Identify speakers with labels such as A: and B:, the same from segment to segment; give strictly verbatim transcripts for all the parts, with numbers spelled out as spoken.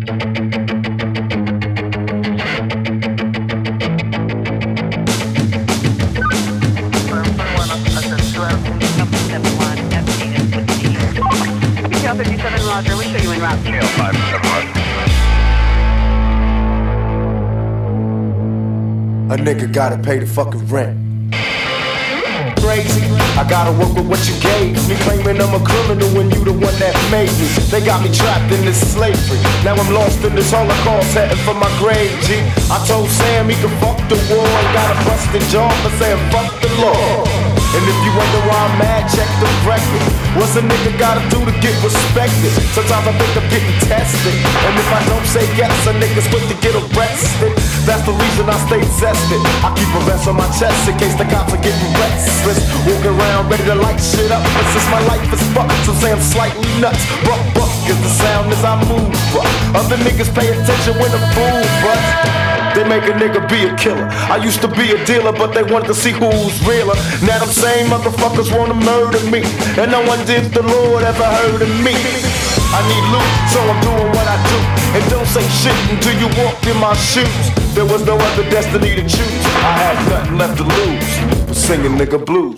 A: Roger, we show you en route.
B: Tail five seven Roger.
C: A nigga gotta pay the fucking rent. Crazy, I gotta work with what you gave me. Claiming I'm a criminal when you the one that made me. They got me trapped in this slavery. Now I'm lost in this holocaust, heading for my grave, G. I told Sam he could fuck the war and got a busted jaw for saying fuck the law. And if you wonder why I'm mad, check the record. What's a nigga gotta do to get respected? Sometimes I think I'm getting tested. And if I don't say yes, a nigga's quick to get arrested. That's the reason I stay zested. I keep a vest on my chest in case the cops are getting restless. Walking around ready to light shit up. But since my life is fucked, so say I'm slightly nuts. Buck, buck is the sound as I move. But other niggas pay attention when I'm fool, but they make a nigga be a killer. I used to be a dealer, but they wanted to see who's realer. Now them same motherfuckers wanna murder me, and no one did the Lord ever heard of me. I need loot, so I'm doing what I do. And don't say shit until you walk in my shoes. There was no other destiny to choose. I had nothing left to lose. Singing nigga blues.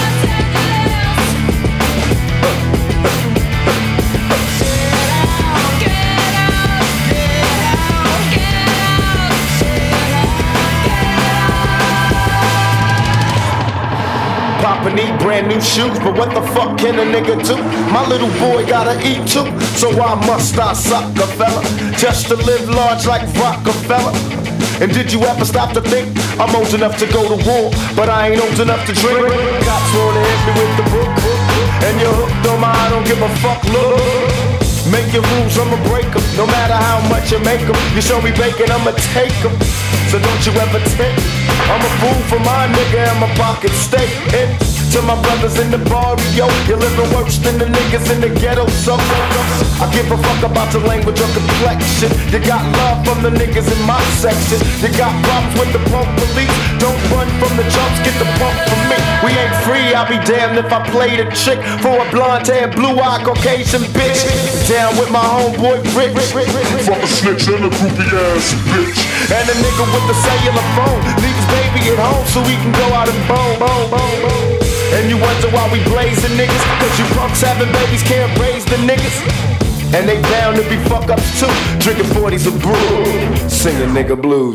C: Papa need brand new shoes, but what the fuck can a nigga do? My little boy gotta eat too, so why must I suck a fella? Just to live large like Rockefeller. And did you ever stop to think I'm old enough to go to war, but I ain't old enough to drink? Cops wanna hit me with the book, and you're hooked on my I don't give a fuck look. Make your rules, I'ma break them. No matter how much you make them, you show me bacon, I'ma take them. So don't you ever take me. I'm a fool for my nigga and my pocket stay in. To my brothers in the barrio, you're living worse than the niggas in the ghetto. So I give a fuck about your language or complexion. You got love from the niggas in my section. You got problems with the pump police. Don't run from the jumps, get the pump from me. We ain't free, I'll be damned if I play the chick for a blonde hair, blue-eyed Caucasian bitch. Down with my homeboy Rich.
D: Fuck a snitch and a groupie ass bitch.
C: And a nigga with the cellular phone leave his baby at home so he can go out and bone, bone, bone, bone. And you wonder why we blazing niggas, cause you punks having babies can't raise the niggas. And they bound to be fuck ups too, drinking forties of brew, singing nigga blues.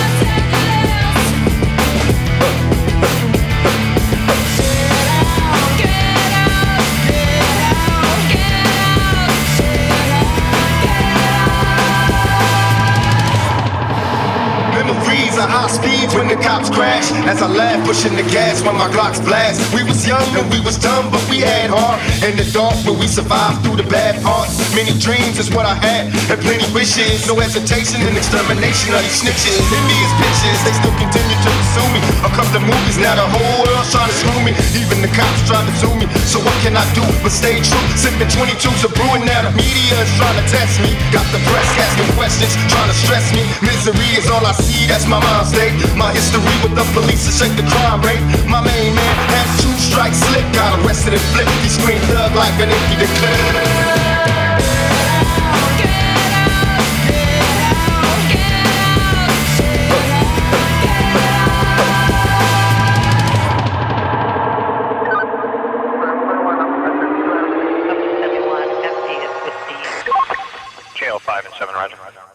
C: High speeds when the cops crash. As I laugh, pushing the gas when my Glocks blast. We was young and we was dumb, but we had heart. In the dark, but we survived through the bad parts. Many dreams is what I had, and plenty wishes. No hesitation and extermination of these snitches. Envious bitches, they still continue to pursue me. A couple of movies, now the whole world's trying to screw me. Even the cops trying to sue me. So what can I do but stay true? Sipping twenty-twos of brewing, now the media is trying to test me. Got the press asking questions, trying to stress me. Misery is all I see, that's my mind state. My history with the police to shake the crime rate. My main man had two strikes slick, got arrested and flipped. He screamed thug like an empty clip.
B: Tail five and seven Roger.